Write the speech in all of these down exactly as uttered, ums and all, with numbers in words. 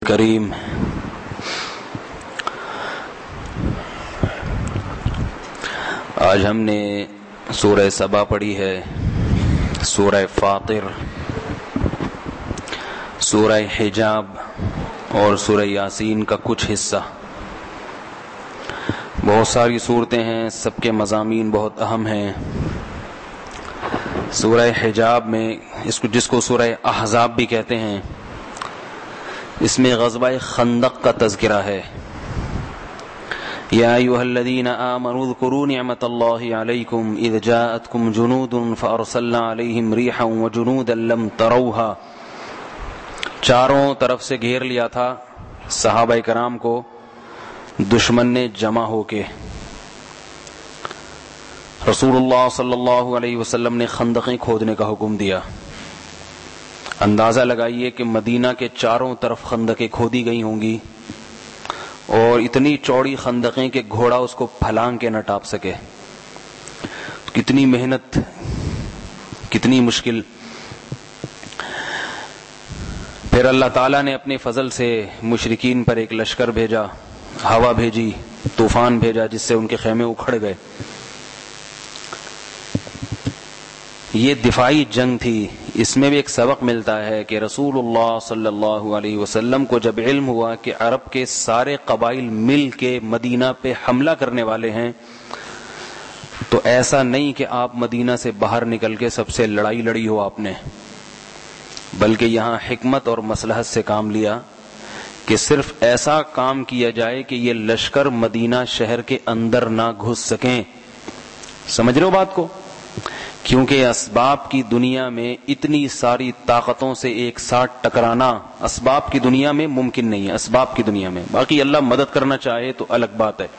کریم آج ہم نے سورہ سبا پڑھی ہے، سورہ فاطر، سورہ حجاب اور سورہ یاسین کا کچھ حصہ۔ بہت ساری صورتیں ہیں، سب کے مضامین بہت اہم ہیں۔ سورہ حجاب میں اس کو جس کو سورہ احزاب بھی کہتے ہیں، اس میں غزوہ خندق کا تذکرہ ہے۔ یا ایھا الذین آمنوا اذکروا نعمت اللہ علیکم اذ جاءتکم جنود فارسلنا علیہم ریحا وجنودا لم تروها۔ چاروں طرف سے گھیر لیا تھا صحابہ کرام کو دشمن نے جمع ہو کے۔ رسول اللہ صلی اللہ علیہ وسلم نے خندقیں کھودنے کا حکم دیا۔ اندازہ لگائیے کہ مدینہ کے چاروں طرف خندقیں کھودی گئی ہوں گی، اور اتنی چوڑی خندقیں کہ گھوڑا اس کو پھلانگ کے نہ ٹاپ سکے۔ کتنی محنت، کتنی مشکل۔ پھر اللہ تعالیٰ نے اپنے فضل سے مشرکین پر ایک لشکر بھیجا، ہوا بھیجی، طوفان بھیجا، جس سے ان کے خیمے اکھڑ گئے۔ یہ دفاعی جنگ تھی۔ اس میں بھی ایک سبق ملتا ہے کہ رسول اللہ صلی اللہ علیہ وسلم کو جب علم ہوا کہ عرب کے سارے قبائل مل کے مدینہ پہ حملہ کرنے والے ہیں، تو ایسا نہیں کہ آپ مدینہ سے باہر نکل کے سب سے لڑائی لڑی ہو آپ نے، بلکہ یہاں حکمت اور مصلحت سے کام لیا کہ صرف ایسا کام کیا جائے کہ یہ لشکر مدینہ شہر کے اندر نہ گھس سکیں۔ سمجھ رہے ہو بات کو؟ کیونکہ اسباب کی دنیا میں اتنی ساری طاقتوں سے ایک ساتھ ٹکرانا اسباب کی دنیا میں ممکن نہیں ہے۔ اسباب کی دنیا میں باقی اللہ مدد کرنا چاہے تو الگ بات ہے۔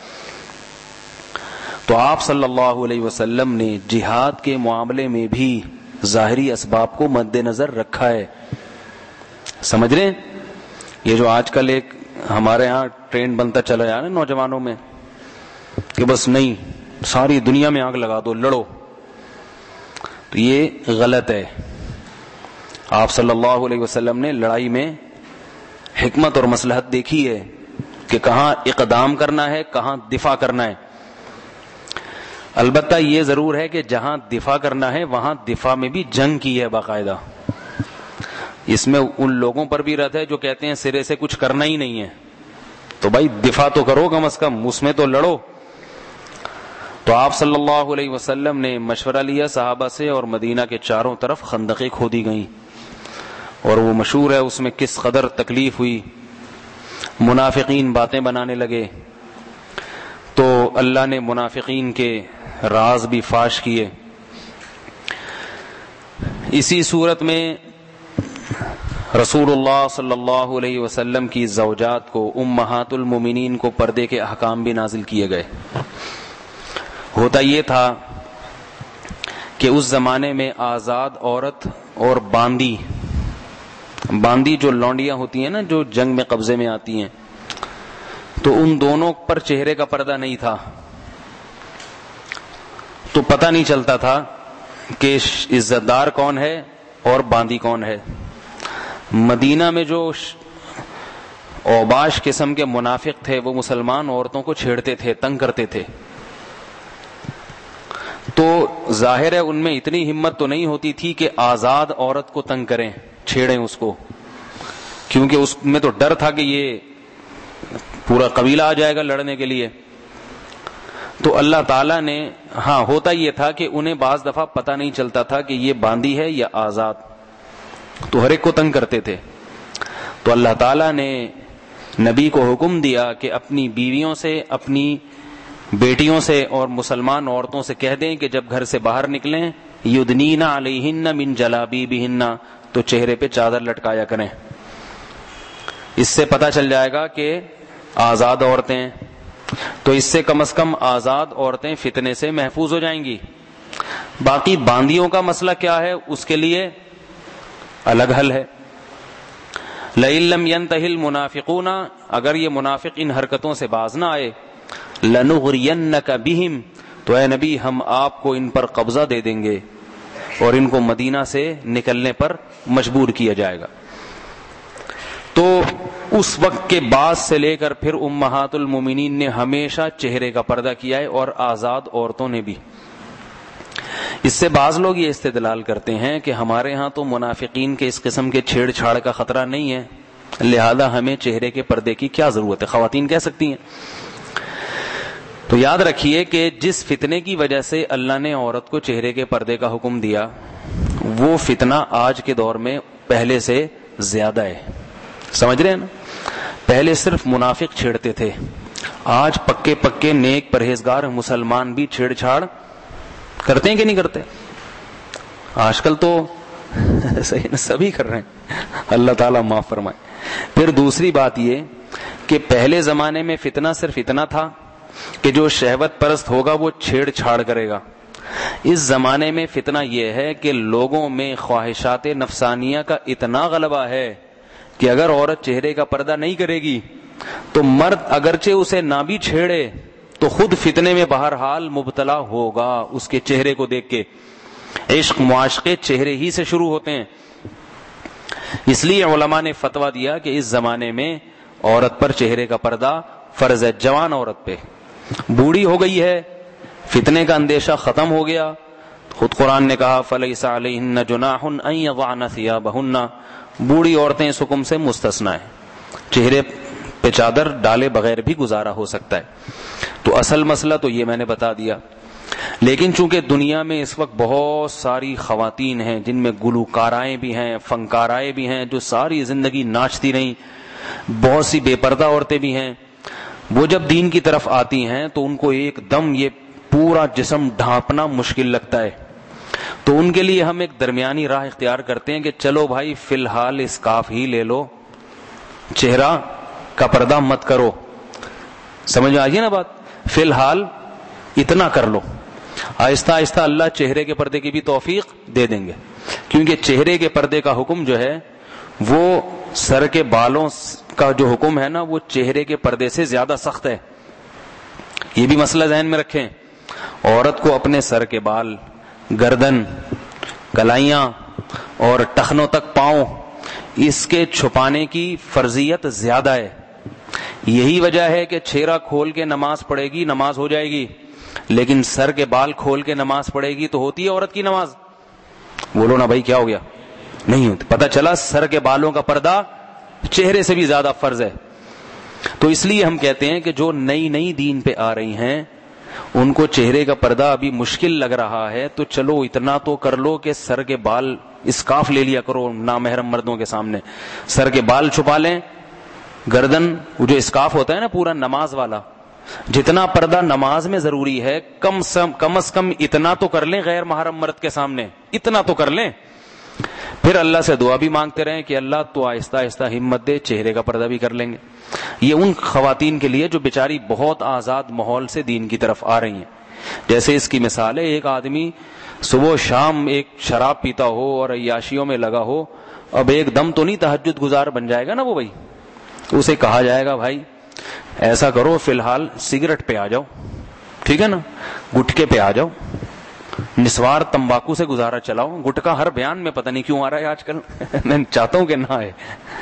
تو آپ صلی اللہ علیہ وسلم نے جہاد کے معاملے میں بھی ظاہری اسباب کو مد نظر رکھا ہے۔ سمجھ رہے ہیں؟ یہ جو آج کل ایک ہمارے ہاں ٹرینڈ بنتا چلا جا رہا ہے نوجوانوں میں کہ بس نہیں، ساری دنیا میں آگ لگا دو، لڑو، تو یہ غلط ہے۔ آپ صلی اللہ علیہ وسلم نے لڑائی میں حکمت اور مصلحت دیکھی ہے کہ کہاں اقدام کرنا ہے، کہاں دفاع کرنا ہے۔ البتہ یہ ضرور ہے کہ جہاں دفاع کرنا ہے وہاں دفاع میں بھی جنگ کی ہے باقاعدہ۔ اس میں ان لوگوں پر بھی رد ہے جو کہتے ہیں سرے سے کچھ کرنا ہی نہیں ہے، تو بھائی دفاع تو کرو کم از کم، اس میں تو لڑو۔ تو آپ صلی اللہ علیہ وسلم نے مشورہ لیا صحابہ سے، اور مدینہ کے چاروں طرف خندقیں کھودی گئیں، اور وہ مشہور ہے اس میں کس قدر تکلیف ہوئی۔ منافقین باتیں بنانے لگے، تو اللہ نے منافقین کے راز بھی فاش کیے۔ اسی صورت میں رسول اللہ صلی اللہ علیہ وسلم کی زوجات کو، امہات المومنین کو پردے کے احکام بھی نازل کیے گئے۔ ہوتا یہ تھا کہ اس زمانے میں آزاد عورت اور باندی باندی جو لونڈیاں ہوتی ہیں نا، جو جنگ میں قبضے میں آتی ہیں، تو ان دونوں پر چہرے کا پردہ نہیں تھا، تو پتہ نہیں چلتا تھا کہ عزت دار کون ہے اور باندی کون ہے۔ مدینہ میں جو اوباش قسم کے منافق تھے وہ مسلمان عورتوں کو چھیڑتے تھے، تنگ کرتے تھے، تو ظاہر ہے ان میں اتنی ہمت تو نہیں ہوتی تھی کہ آزاد عورت کو تنگ کریں، چھیڑیں اس کو، کیونکہ اس میں تو ڈر تھا کہ یہ پورا قبیلہ آ جائے گا لڑنے کے لیے۔ تو اللہ تعالیٰ نے، ہاں ہوتا یہ تھا کہ انہیں بعض دفعہ پتہ نہیں چلتا تھا کہ یہ باندی ہے یا آزاد، تو ہر ایک کو تنگ کرتے تھے۔ تو اللہ تعالیٰ نے نبی کو حکم دیا کہ اپنی بیویوں سے، اپنی بیٹیوں سے اور مسلمان عورتوں سے کہہ دیں کہ جب گھر سے باہر نکلیں، یدنین علیہن من جلابیبہن، تو چہرے پہ چادر لٹکایا کریں۔ اس سے پتہ چل جائے گا کہ آزاد عورتیں، تو اس سے کم از کم آزاد عورتیں فتنے سے محفوظ ہو جائیں گی۔ باقی باندیوں کا مسئلہ کیا ہے، اس کے لیے الگ حل ہے۔ لئن لم ينتهِ المنافقون، اگر یہ منافق ان حرکتوں سے باز نہ آئے، لنغرینک بہم، تو اے نبی ہم آپ کو ان پر قبضہ دے دیں گے اور ان کو مدینہ سے نکلنے پر مجبور کیا جائے گا۔ تو اس وقت کے بعد سے لے کر پھر امہات المومنین نے ہمیشہ چہرے کا پردہ کیا ہے، اور آزاد عورتوں نے بھی۔ اس سے بعض لوگ یہ استدلال کرتے ہیں کہ ہمارے ہاں تو منافقین کے اس قسم کے چھیڑ چھاڑ کا خطرہ نہیں ہے، لہذا ہمیں چہرے کے پردے کی کیا ضرورت ہے، خواتین کہہ سکتی ہیں۔ تو یاد رکھیے کہ جس فتنے کی وجہ سے اللہ نے عورت کو چہرے کے پردے کا حکم دیا، وہ فتنہ آج کے دور میں پہلے سے زیادہ ہے۔ سمجھ رہے ہیں نا؟ پہلے صرف منافق چھیڑتے تھے، آج پکے پکے نیک پرہیزگار مسلمان بھی چھیڑ چھاڑ کرتے ہیں کہ نہیں کرتے؟ آج کل تو سبھی کر رہے ہیں، اللہ تعالیٰ معاف فرمائے۔ پھر دوسری بات یہ کہ پہلے زمانے میں فتنہ صرف اتنا تھا کہ جو شہوت پرست ہوگا وہ چھیڑ چھاڑ کرے گا۔ اس زمانے میں فتنہ یہ ہے کہ لوگوں میں خواہشات نفسانیہ کا اتنا غلبہ ہے کہ اگر عورت چہرے کا پردہ نہیں کرے گی تو مرد اگرچہ اسے نہ بھی چھیڑے تو خود فتنے میں بہرحال مبتلا ہوگا اس کے چہرے کو دیکھ کے۔ عشق معاشقے چہرے ہی سے شروع ہوتے ہیں، اس لیے علماء نے فتویٰ دیا کہ اس زمانے میں عورت پر چہرے کا پردہ فرض ہے۔ جوان عورت پہ، بوڑھی ہو گئی ہے، فتنے کا اندیشہ ختم ہو گیا، خود قرآن نے کہا فَلَيْسَ عَلَيْهِنَّ جُنَاحٌ أَن يَضَعْنَ ثِيَابَهُنَّ، بوڑھی عورتیں اس حکم سے مستثنیٰ ہیں، چہرے پہ چادر ڈالے بغیر بھی گزارا ہو سکتا ہے۔ تو اصل مسئلہ تو یہ میں نے بتا دیا، لیکن چونکہ دنیا میں اس وقت بہت ساری خواتین ہیں جن میں گلوکارائیں بھی ہیں، فنکارائیں بھی ہیں، جو ساری زندگی ناچتی رہیں، بہت سی بے پردہ عورتیں بھی ہیں، وہ جب دین کی طرف آتی ہیں تو ان کو ایک دم یہ پورا جسم ڈھانپنا مشکل لگتا ہے، تو ان کے لیے ہم ایک درمیانی راہ اختیار کرتے ہیں کہ چلو بھائی فی الحال اسکارف ہی لے لو، چہرہ کا پردہ مت کرو۔ سمجھ میں آئیے نا بات؟ فی الحال اتنا کر لو، آہستہ آہستہ اللہ چہرے کے پردے کی بھی توفیق دے دیں گے، کیونکہ چہرے کے پردے کا حکم جو ہے وہ سر کے بالوں کا جو حکم ہے نا وہ چہرے کے پردے سے زیادہ سخت ہے۔ یہ بھی مسئلہ ذہن میں رکھیں، عورت کو اپنے سر کے بال، گردن، کلائیاں اور ٹخنوں تک پاؤں، اس کے چھپانے کی فرضیت زیادہ ہے۔ یہی وجہ ہے کہ چہرہ کھول کے نماز پڑھے گی نماز ہو جائے گی، لیکن سر کے بال کھول کے نماز پڑھے گی تو ہوتی ہے عورت کی نماز؟ بولو نا بھائی، کیا ہو گیا؟ نہیں ہوتی۔ پتہ چلا سر کے بالوں کا پردہ چہرے سے بھی زیادہ فرض ہے۔ تو اس لیے ہم کہتے ہیں کہ جو نئی نئی دین پہ آ رہی ہیں ان کو چہرے کا پردہ ابھی مشکل لگ رہا ہے، تو چلو اتنا تو کر لو کہ سر کے بال اسکارف لے لیا کرو، نامحرم مردوں کے سامنے سر کے بال چھپا لیں، گردن جو اسکارف ہوتا ہے نا پورا نماز والا، جتنا پردہ نماز میں ضروری ہے کم سم کم از کم اتنا تو کر لیں غیر محرم مرد کے سامنے، اتنا تو کر لیں۔ پھر اللہ سے دعا بھی مانگتے رہیں کہ اللہ تو آہستہ آہستہ ہمت دے، چہرے کا پردہ بھی کر لیں گے۔ یہ ان خواتین کے لیے جو بیچاری بہت آزاد ماحول سے دین کی طرف آ رہی ہیں۔ جیسے اس کی مثال ہے، ایک آدمی صبح و شام ایک شراب پیتا ہو اور عیاشیوں میں لگا ہو، اب ایک دم تو نہیں تہجد گزار بن جائے گا نا وہ بھائی، اسے کہا جائے گا بھائی ایسا کرو فی الحال سگریٹ پہ آ جاؤ، ٹھیک ہے نا، گٹکے پہ آ جاؤ، نسوار تمباکو سے گزارا چلاؤ۔ گٹکا ہر بیان میں پتہ نہیں کیوں آ رہا ہے آج کل میں چاہتا ہوں کہ نہ آئے۔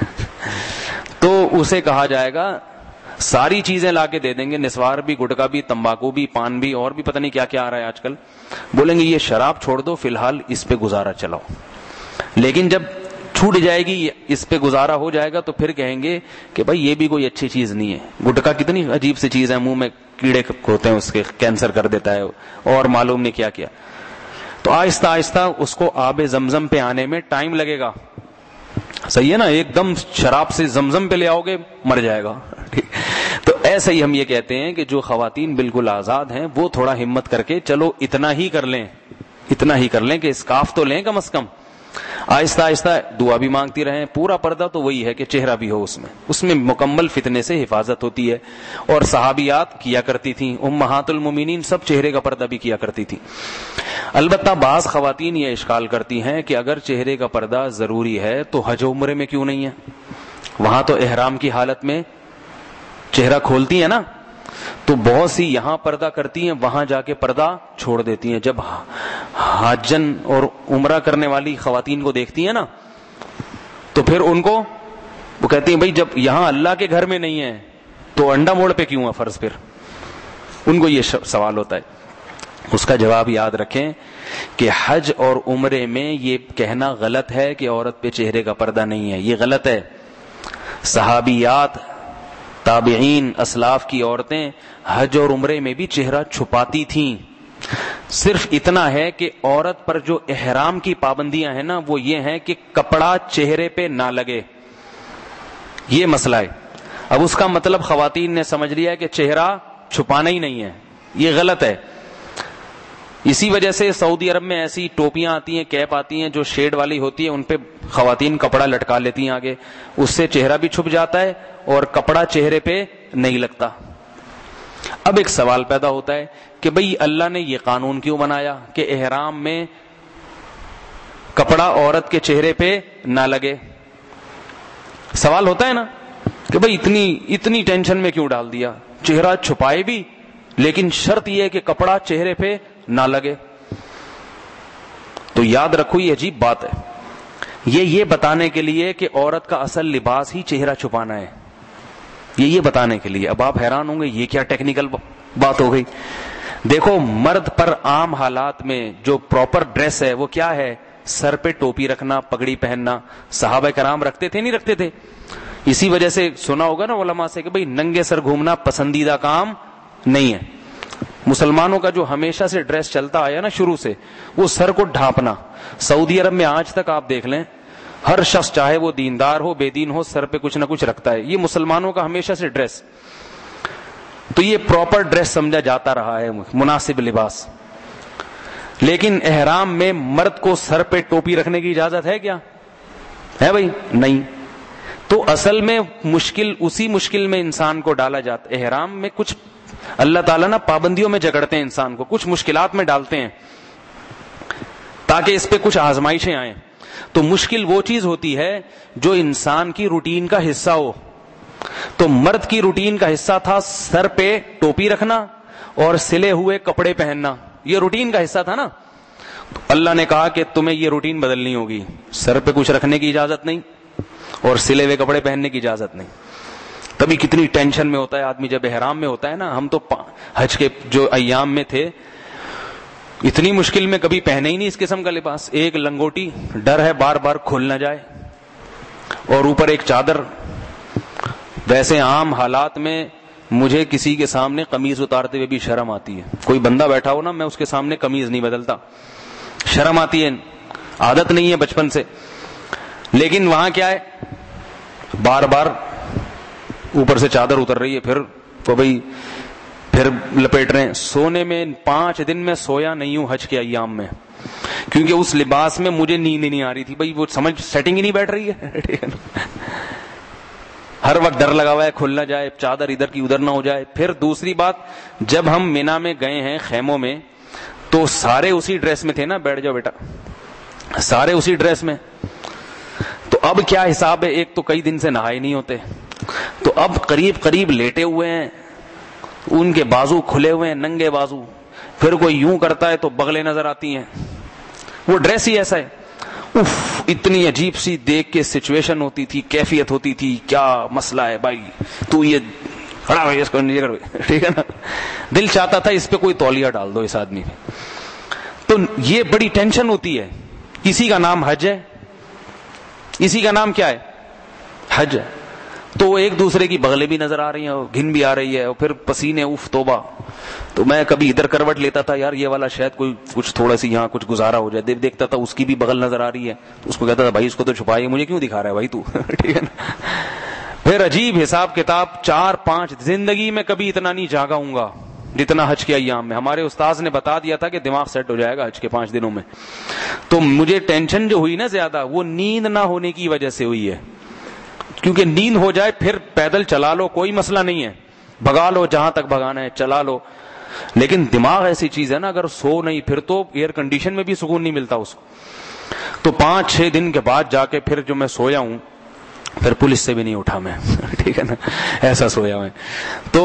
تو اسے کہا جائے گا ساری چیزیں لا کے دے دیں گے، نسوار بھی، گٹکا بھی، تمباکو بھی، پان بھی، اور بھی پتہ نہیں کیا کیا آ رہا ہے آج کل، بولیں گے یہ شراب چھوڑ دو فی الحال اس پہ گزارا چلاؤ۔ لیکن جب چھوٹ جائے گی، اس پہ گزارا ہو جائے گا، تو پھر کہیں گے کہ بھائی یہ بھی کوئی اچھی چیز نہیں ہے، گٹکا کتنی عجیب سی چیز ہے، منہ میں کیڑے ہوتے ہیں اس کے، کینسر کر دیتا ہے، اور معلوم نہیں کیا کیا۔ تو آہستہ آہستہ اس کو آب زمزم پہ آنے میں ٹائم لگے گا، صحیح ہے نا، ایک دم شراب سے زمزم پہ لے آؤ گے مر جائے گا۔ تو ایسے ہی ہم یہ کہتے ہیں کہ جو خواتین بالکل آزاد ہیں وہ تھوڑا ہمت کر کے چلو اتنا ہی کر لیں، اتنا ہی کر لیں کہ اسکارف تو لیں کم از کم، آہستہ آہستہ دعا بھی مانگتی رہیں۔ پورا پردہ تو وہی ہے کہ چہرہ بھی ہو، اس میں اس میں مکمل فتنے سے حفاظت ہوتی ہے، اور صحابیات کیا کرتی تھیں، امہات المومنین سب چہرے کا پردہ بھی کیا کرتی تھیں۔ البتہ بعض خواتین یہ اشکال کرتی ہیں کہ اگر چہرے کا پردہ ضروری ہے تو حج و عمرے میں کیوں نہیں ہے؟ وہاں تو احرام کی حالت میں چہرہ کھولتی ہیں نا، تو بہت سی یہاں پردہ کرتی ہیں، وہاں جا کے پردہ چھوڑ دیتی ہیں۔ جب حاجن اور عمرہ کرنے والی خواتین کو دیکھتی ہیں نا تو پھر ان کو وہ کہتی ہیں بھائی جب یہاں اللہ کے گھر میں نہیں ہے تو انڈا موڑ پہ کیوں ہے فرض؟ پھر ان کو یہ سوال ہوتا ہے. اس کا جواب یاد رکھیں کہ حج اور عمرے میں یہ کہنا غلط ہے کہ عورت پہ چہرے کا پردہ نہیں ہے. یہ غلط ہے. صحابیات، تابعین، اسلاف کی عورتیں حج اور عمرے میں بھی چہرہ چھپاتی تھیں. صرف اتنا ہے کہ عورت پر جو احرام کی پابندیاں ہیں نا وہ یہ ہیں کہ کپڑا چہرے پہ نہ لگے. یہ مسئلہ ہے. اب اس کا مطلب خواتین نے سمجھ لیا ہے کہ چہرہ چھپانا ہی نہیں ہے. یہ غلط ہے. اسی وجہ سے سعودی عرب میں ایسی ٹوپیاں آتی ہیں، کیپ آتی ہیں جو شیڈ والی ہوتی ہے، ان پہ خواتین کپڑا لٹکا لیتی ہیں آگے. اس سے چہرہ بھی چھپ جاتا ہے اور کپڑا چہرے پہ نہیں لگتا. اب ایک سوال پیدا ہوتا ہے کہ بھئی اللہ نے یہ قانون کیوں بنایا کہ احرام میں کپڑا عورت کے چہرے پہ نہ لگے؟ سوال ہوتا ہے نا کہ بھئی اتنی اتنی ٹینشن میں کیوں ڈال دیا؟ چہرہ چھپائے بھی لیکن شرط یہ ہے کہ کپڑا چہرے پہ نہ لگے. تو یاد رکھو یہ عجیب بات ہے. یہ یہ بتانے کے لیے کہ عورت کا اصل لباس ہی چہرہ چھپانا ہے. یہ یہ بتانے کے لیے. اب آپ حیران ہوں گے یہ کیا ٹیکنیکل بات ہو گئی. دیکھو مرد پر عام حالات میں جو پراپر ڈریس ہے وہ کیا ہے؟ سر پہ ٹوپی رکھنا، پگڑی پہننا. صحابہ کرام رکھتے تھے نہیں رکھتے تھے؟ اسی وجہ سے سنا ہوگا نا علماء سے کہ بھئی ننگے سر گھومنا پسندیدہ کام نہیں ہے. مسلمانوں کا جو ہمیشہ سے ڈریس چلتا آیا نا شروع سے، وہ سر کو ڈھانپنا. سعودی عرب میں آج تک آپ دیکھ لیں ہر شخص چاہے وہ دیندار ہو بے دین ہو سر پہ کچھ نہ کچھ رکھتا ہے. یہ مسلمانوں کا ہمیشہ سے ڈریس. تو یہ پراپر ڈریس سمجھا جاتا رہا ہے، مناسب لباس. لیکن احرام میں مرد کو سر پہ ٹوپی رکھنے کی اجازت ہے کیا؟ ہے بھائی؟ نہیں. تو اصل میں مشکل اسی مشکل میں انسان کو ڈالا جاتا. احرام میں کچھ اللہ تعالیٰ نا پابندیوں میں جگڑتے ہیں انسان کو، کچھ مشکلات میں ڈالتے ہیں تاکہ اس پہ کچھ آزمائشیں آئیں. تو مشکل وہ چیز ہوتی ہے جو انسان کی روٹین کا حصہ ہو. تو مرد کی روٹین کا حصہ تھا سر پہ ٹوپی رکھنا اور سلے ہوئے کپڑے پہننا. یہ روٹین کا حصہ تھا نا. تو اللہ نے کہا کہ تمہیں یہ روٹین بدلنی ہوگی. سر پہ کچھ رکھنے کی اجازت نہیں اور سلے ہوئے کپڑے پہننے کی اجازت نہیں. تبھی کتنی ٹینشن میں ہوتا ہے آدمی جب احرام میں ہوتا ہے نا. ہم تو حج کے جو ایام میں تھے اتنی مشکل میں کبھی پہنے ہی نہیں اس قسم کا لباس. ایک لنگوٹی، ڈر ہے بار بار کھل نہ جائے، اور اوپر ایک چادر. ویسے عام حالات میں مجھے کسی کے سامنے قمیض اتارتے ہوئے بھی شرم آتی ہے. کوئی بندہ بیٹھا ہو نا میں اس کے سامنے قمیض نہیں بدلتا، شرم آتی ہے، عادت نہیں ہے بچپن سے. لیکن وہاں کیا ہے، بار بار اوپر سے چادر اتر رہی ہے، پھر تو بھائی پھر لپیٹ رہے ہیں. سونے میں پانچ دن میں سویا نہیں ہوں حج کے ایام میں، کیونکہ اس لباس میں مجھے نیند ہی نہیں آ رہی تھی. بھائی وہ سمجھ سیٹنگ ہی نہیں بیٹھ رہی ہے. ہر وقت ڈر لگا ہوا ہے کھل نہ جائے، چادر ادھر کی ادھر نہ ہو جائے. پھر دوسری بات، جب ہم مینا میں گئے ہیں خیموں میں تو سارے اسی ڈریس میں تھے نا. بیٹھ جاؤ بیٹا. سارے اسی ڈریس میں. تو اب کیا حساب ہے، ایک تو کئی دن سے نہائے نہیں ہوتے، تو اب قریب قریب لیٹے ہوئے ہیں، ان کے بازو کھلے ہوئے ہیں، ننگے بازو. پھر کوئی یوں کرتا ہے تو بغلیں نظر آتی ہیں. وہ ڈریس ہی ایسا ہے. اف اتنی عجیب سی دیکھ کے سچویشن ہوتی تھی، کیفیت ہوتی تھی. کیا مسئلہ ہے بھائی، تو یہ کھڑا ہوئے اس کو نیچے کر، ٹھیک ہے نا. دل چاہتا تھا اس پہ کوئی تولیہ ڈال دو اس آدمی میں. تو یہ بڑی ٹینشن ہوتی ہے. اسی کا نام حج ہے، اسی کا نام کیا ہے، حج ہے. تو ایک دوسرے کی بغلیں بھی نظر آ رہی ہیں، گھن بھی آ رہی ہے، اور پھر پسینے. اف توبہ. تو میں کبھی ادھر کروٹ لیتا تھا، یار یہ والا شاید کوئی کچھ تھوڑا سی یہاں کچھ گزارا ہو جائے. دیکھتا تھا اس کی بھی بغل نظر آ رہی ہے، تو اس کو کہتا تھا بھائی اس کو تو چھپائے، مجھے کیوں دکھا رہا ہے بھائی تو، ٹھیک ہے نا. پھر عجیب حساب کتاب. چار پانچ زندگی میں کبھی اتنا نہیں جاگا ہوں گا جتنا حج کے ایام میں. ہمارے استاذ نے بتا دیا تھا کہ دماغ سیٹ ہو جائے گا حج کے پانچ دنوں میں. تو مجھے ٹینشن جو ہوئی نا زیادہ، وہ نیند نہ ہونے کی وجہ سے ہوئی ہے. کیونکہ نیند ہو جائے پھر پیدل چلا لو کوئی مسئلہ نہیں ہے، بھگا لو جہاں تک بھگانا ہے چلا لو. لیکن دماغ ایسی چیز ہے نا، اگر سو نہیں پھر تو ایئر کنڈیشن میں بھی سکون نہیں ملتا اس کو. تو پانچ چھ دن کے بعد جا کے پھر جو میں سویا ہوں، پھر پولیس سے بھی نہیں اٹھا میں، ٹھیک ہے نا، ایسا سویا میں. تو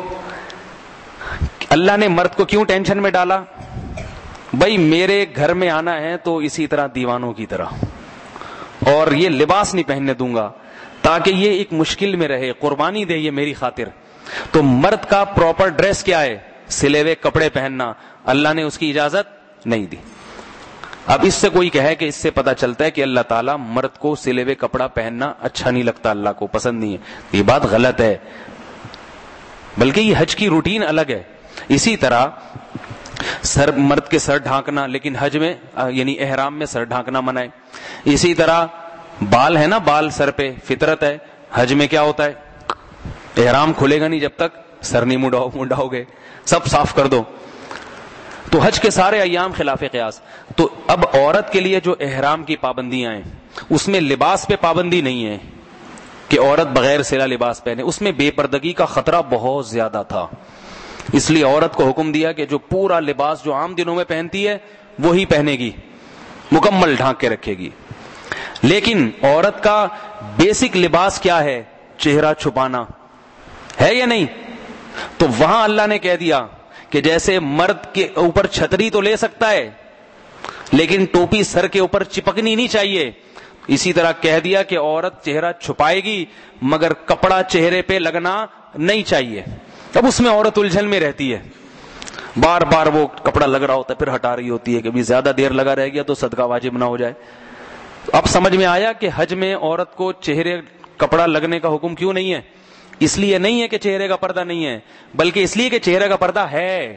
اللہ نے مرد کو کیوں ٹینشن میں ڈالا؟ بھائی میرے گھر میں آنا ہے تو اسی طرح دیوانوں کی طرح، اور یہ لباس نہیں پہننے دوں گا تاکہ یہ ایک مشکل میں رہے, قربانی دے یہ میری خاطر. تو مرد کا پراپر ڈریس کیا ہے؟ سلے ہوئے کپڑے پہننا. اللہ نے اس کی اجازت نہیں دی. اب اس سے کوئی کہے کہ اس سے پتا چلتا ہے کہ اللہ تعالیٰ مرد کو سلے ہوئے کپڑا پہننا اچھا نہیں لگتا, اللہ کو پسند نہیں ہے, یہ بات غلط ہے. بلکہ یہ حج کی روٹین الگ ہے. اسی طرح سر, مرد کے سر ڈھانکنا, لیکن حج میں یعنی احرام میں سر ڈھانکنا منع ہے. اسی طرح بال ہے نا, بال سر پہ فطرت ہے. حج میں کیا ہوتا ہے؟ احرام کھلے گا نہیں جب تک سر نہیں منڈاؤ منڈاؤ گے, سب صاف کر دو. تو حج کے سارے ایام خلاف قیاس. تو اب عورت کے لیے جو احرام کی پابندیاں ہیں اس میں لباس پہ پابندی نہیں ہے کہ عورت بغیر سلا لباس پہنے. اس میں بے پردگی کا خطرہ بہت زیادہ تھا, اس لیے عورت کو حکم دیا کہ جو پورا لباس جو عام دنوں میں پہنتی ہے وہی پہنے گی, مکمل ڈھانک کے رکھے گی. لیکن عورت کا بیسک لباس کیا ہے؟ چہرہ چھپانا ہے یا نہیں؟ تو وہاں اللہ نے کہہ دیا کہ جیسے مرد کے اوپر چھتری تو لے سکتا ہے لیکن ٹوپی سر کے اوپر چپکنی نہیں چاہیے, اسی طرح کہہ دیا کہ عورت چہرہ چھپائے گی مگر کپڑا چہرے پہ لگنا نہیں چاہیے. اب اس میں عورت الجھن میں رہتی ہے, بار بار وہ کپڑا لگ رہا ہوتا ہے پھر ہٹا رہی ہوتی ہے کہ بھی زیادہ دیر لگا رہ گیا تو صدقہ واجب نہ ہو جائے. اب سمجھ میں آیا کہ حج میں عورت کو چہرے کپڑا لگنے کا حکم کیوں نہیں ہے؟ اس لیے نہیں ہے کہ چہرے کا پردہ نہیں ہے, بلکہ اس لیے کہ چہرے کا پردہ ہے.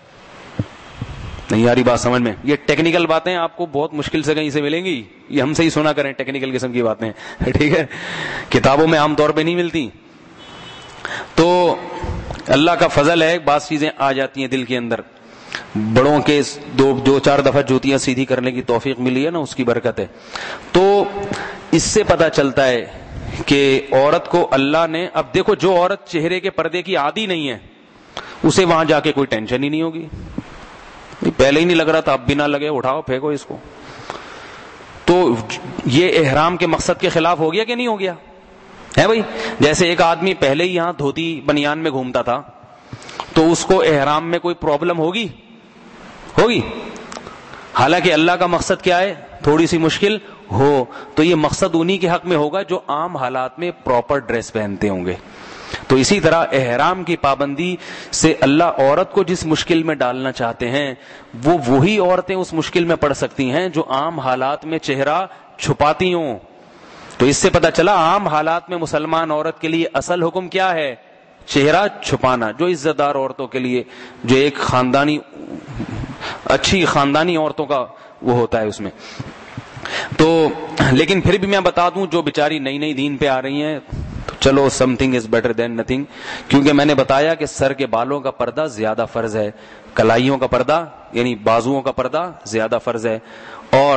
نہیں یاری بات سمجھ میں؟ یہ ٹیکنیکل باتیں آپ کو بہت مشکل سے کہیں سے ملیں گی, یہ ہم سے ہی سنا کریں ٹیکنیکل قسم کی باتیں, ٹھیک ہے, کتابوں میں عام طور پہ نہیں ملتی. تو اللہ کا فضل ہے, بعض چیزیں آ جاتی ہیں دل کے اندر. بڑوں کے دو دو چار دفعہ جوتیاں سیدھی کرنے کی توفیق ملی ہے نا, اس کی برکت ہے. تو اس سے پتہ چلتا ہے کہ عورت کو اللہ نے, اب دیکھو جو عورت چہرے کے پردے کی عادی نہیں ہے اسے وہاں جا کے کوئی ٹینشن ہی نہیں ہوگی, پہلے ہی نہیں لگ رہا تھا اب بنا لگے اٹھاؤ پھینکو اس کو. تو یہ احرام کے مقصد کے خلاف ہو گیا کہ نہیں ہو گیا ہے بھائی؟ جیسے ایک آدمی پہلے ہی یہاں دھوتی بنیان میں گھومتا تھا تو اس کو احرام میں کوئی پرابلم ہوگی ہوگی حالانکہ اللہ کا مقصد کیا ہے؟ تھوڑی سی مشکل ہو تو یہ مقصد انہی کے حق میں ہوگا جو عام حالات میں پراپر ڈریس پہنتے ہوں گے. تو اسی طرح احرام کی پابندی سے اللہ عورت کو جس مشکل میں ڈالنا چاہتے ہیں وہ وہی عورتیں اس مشکل میں پڑ سکتی ہیں جو عام حالات میں چہرہ چھپاتی ہوں. تو اس سے پتہ چلا عام حالات میں مسلمان عورت کے لیے اصل حکم کیا ہے؟ چہرہ چھپانا. جو عزت دار عورتوں کے لیے, جو ایک خاندانی اچھی خاندانی عورتوں کا وہ ہوتا ہے اس میں. تو لیکن پھر بھی میں بتا دوں جو بیچاری نئی نئی دین پہ آ رہی ہیں تو چلو something is better than nothing, کیونکہ میں نے بتایا کہ سر کے بالوں کا پردہ زیادہ فرض ہے, کلائیوں کا پردہ یعنی بازوؤں کا پردہ زیادہ فرض ہے, اور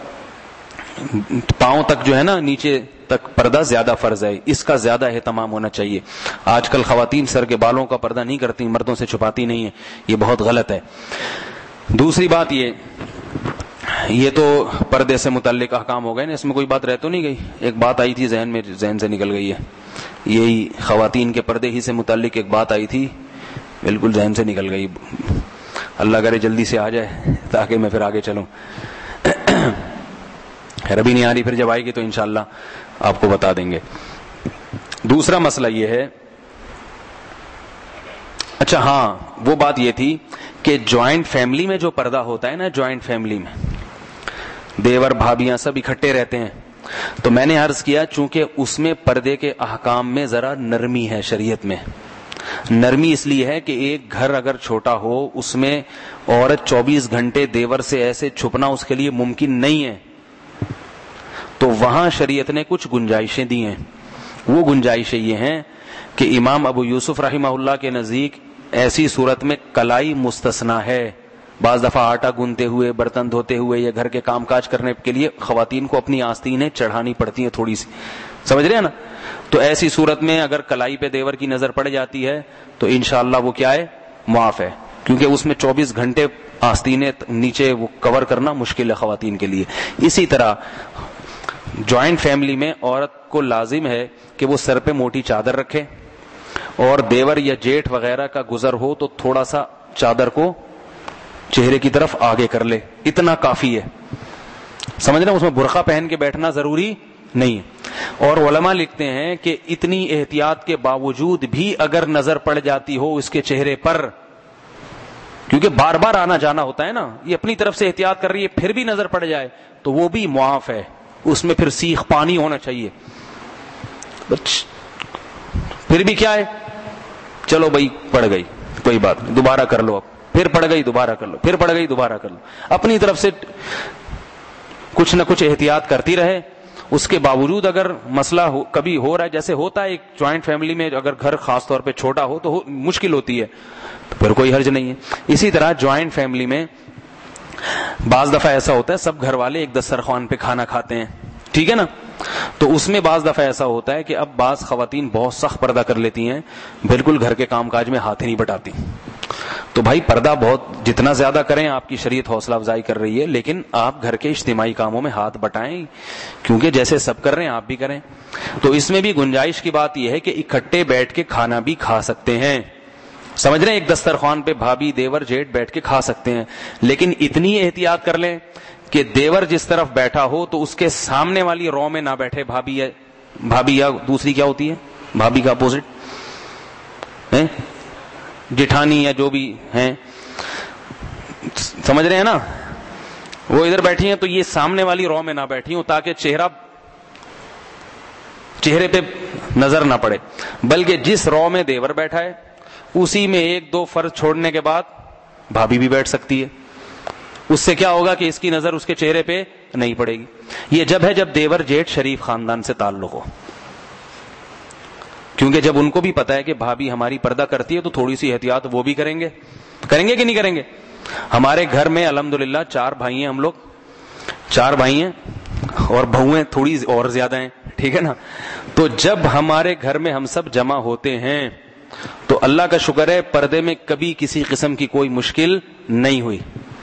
پاؤں تک جو ہے نا نیچے تک پردہ زیادہ فرض ہے, اس کا زیادہ اہتمام ہونا چاہیے. آج کل خواتین سر کے بالوں کا پردہ نہیں کرتی, مردوں سے چھپاتی نہیں ہیں, یہ بہت غلط ہے. دوسری بات یہ یہ تو پردے سے متعلق احکام ہو گئے نا, اس میں کوئی بات رہ تو نہیں گئی. ایک بات آئی تھی ذہن میں, ذہن سے نکل گئی ہے, یہی خواتین کے پردے ہی سے متعلق ایک بات آئی تھی, بالکل ذہن سے نکل گئی. اللہ کرے جلدی سے آ جائے تاکہ میں پھر آگے چلوں. خیر ابھی نہیں آ رہی, پھر جب آئے گی تو انشاءاللہ آپ کو بتا دیں گے. دوسرا مسئلہ یہ ہے, اچھا ہاں وہ بات یہ تھی کہ جوائنٹ فیملی میں جو پردہ ہوتا ہے نا, جوائنٹ فیملی میں دیور بھابیاں سب اکٹھے رہتے ہیں, تو میں نے عرض کیا چونکہ اس میں پردے کے احکام میں ذرا نرمی ہے شریعت میں. نرمی اس لیے ہے کہ ایک گھر اگر چھوٹا ہو اس میں عورت چوبیس گھنٹے دیور سے ایسے چھپنا اس کے لیے ممکن نہیں ہے, تو وہاں شریعت نے کچھ گنجائشیں دی ہیں. وہ گنجائشیں یہ ہیں کہ امام ابو یوسف رحمہ اللہ کے نزدیک ایسی صورت میں کلائی مستثنا ہے. بعض دفعہ آٹا گوندتے ہوئے, برتن دھوتے ہوئے یا گھر کے کام کاج کرنے کے لیے خواتین کو اپنی آستینیں چڑھانی پڑتی ہیں تھوڑی سی, سمجھ رہے ہیں نا. تو ایسی صورت میں اگر کلائی پہ دیور کی نظر پڑ جاتی ہے تو انشاءاللہ وہ کیا ہے, معاف ہے, کیونکہ اس میں چوبیس گھنٹے آستینیں نیچے وہ کور کرنا مشکل ہے خواتین کے لیے. اسی طرح جوائنٹ فیملی میں عورت کو لازم ہے کہ وہ سر پہ موٹی چادر رکھے, اور دیور یا جیٹھ وغیرہ کا گزر ہو تو تھوڑا سا چادر کو چہرے کی طرف آگے کر لے, اتنا کافی ہے. سمجھ رہے ہیں, اس میں برقع پہن کے بیٹھنا ضروری نہیں ہے. اور علماء لکھتے ہیں کہ اتنی احتیاط کے باوجود بھی اگر نظر پڑ جاتی ہو اس کے چہرے پر، کیونکہ بار بار آنا جانا ہوتا ہے نا، یہ اپنی طرف سے احتیاط کر رہی ہے، پھر بھی نظر پڑ جائے تو وہ بھی معاف ہے، اس میں پھر سیخ پانی ہونا چاہیے. پھر بھی کیا ہے، چلو بھائی پڑ گئی کوئی بات نہیں، دوبارہ کر لو، اب پھر پڑ گئی دوبارہ کر لو، پھر پڑ گئی دوبارہ کر لو، اپنی طرف سے کچھ نہ کچھ احتیاط کرتی رہے. اس کے باوجود اگر مسئلہ ہو, کبھی ہو رہا ہے، جیسے ہوتا ہے ایک جوائنٹ فیملی میں، اگر گھر خاص طور پہ چھوٹا ہو تو ہو, مشکل ہوتی ہے، تو پھر کوئی حرج نہیں ہے. اسی طرح جوائنٹ فیملی میں بعض دفعہ ایسا ہوتا ہے سب گھر والے ایک دسترخوان پہ کھانا کھاتے ہیں، ٹھیک ہے نا، تو اس میں بعض دفعہ ایسا ہوتا ہے کہ اب بعض خواتین بہت سخت پردہ کر لیتی ہیں، بالکل گھر کے کام کاج میں ہاتھ ہی نہیں بٹاتی. تو بھائی پردہ بہت جتنا زیادہ کریں، آپ کی شریعت حوصلہ افزائی کر رہی ہے، لیکن آپ گھر کے اجتماعی کاموں میں ہاتھ بٹائیں، کیونکہ جیسے سب کر رہے ہیں آپ بھی کریں. تو اس میں بھی گنجائش کی بات یہ ہے کہ اکٹھے بیٹھ کے کھانا بھی کھا سکتے ہیں، سمجھ رہے ہیں، ایک دسترخوان پہ بھابھی دیور جیٹھ بیٹھ کے کھا سکتے ہیں، لیکن اتنی احتیاط کر لیں کہ دیور جس طرف بیٹھا ہو تو اس کے سامنے والی رو میں نہ بیٹھے بھابھی ہے، بھابھی یا دوسری کیا ہوتی ہے بھابھی کا اپوزٹ ہے جٹھانی یا جو بھی ہیں، سمجھ رہے ہیں نا، وہ ادھر بیٹھی ہیں تو یہ سامنے والی رو میں نہ بیٹھی ہوں تاکہ چہرہ چہرے پہ نظر نہ پڑے، بلکہ جس رو میں دیور بیٹھا ہے اسی میں ایک دو فرض چھوڑنے کے بعد بھابھی بھی بیٹھ سکتی ہے. اس سے کیا ہوگا کہ اس کی نظر اس کے چہرے پہ نہیں پڑے گی. یہ جب ہے جب دیور جیٹھ شریف خاندان سے تعلق ہو، کیونکہ جب ان کو بھی پتا ہے کہ بھابھی ہماری پردہ کرتی ہے تو تھوڑی سی احتیاط وہ بھی کریں گے، کریں گے کہ نہیں کریں گے. ہمارے گھر میں الحمدللہ چار بھائی ہیں، ہم لوگ چار بھائی ہیں اور بہویں تھوڑی اور زیادہ ہیں، ٹھیک ہے نا. تو جب ہمارے گھر میں ہم سب جمع ہوتے ہیں تو اللہ کا شکر ہے پردے میں کبھی کسی قسم کی کوئی مشکل نہیں ہوئی.